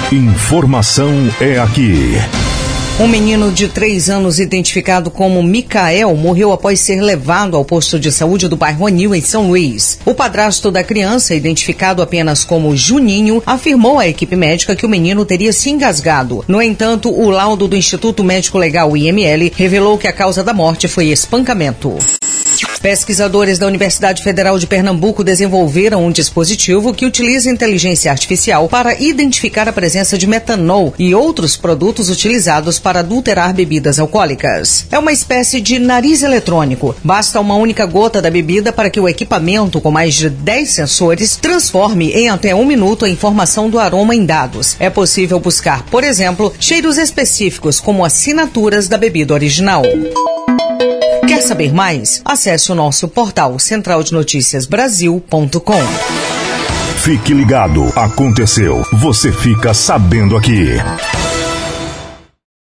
Informação é aqui. Um menino de 3 anos, identificado como Micael, morreu após ser levado ao posto de saúde do bairro Anil, em São Luís. O padrasto da criança, identificado apenas como Juninho, afirmou à equipe médica que o menino teria se engasgado. No entanto, o laudo do Instituto Médico Legal, IML, revelou que a causa da morte foi espancamento. Pesquisadores da Universidade Federal de Pernambuco desenvolveram um dispositivo que utiliza inteligência artificial para identificar a presença de metanol e outros produtos utilizados para adulterar bebidas alcoólicas. É uma espécie de nariz eletrônico. Basta uma única gota da bebida para que o equipamento, com mais de 10 sensores, transforme em até 1 minuto a informação do aroma em dados. É possível buscar, por exemplo, cheiros específicos como assinaturas da bebida original. Quer saber mais? Acesse o nosso portal centraldenoticiasbrasil.com. Fique ligado, aconteceu, você fica sabendo aqui.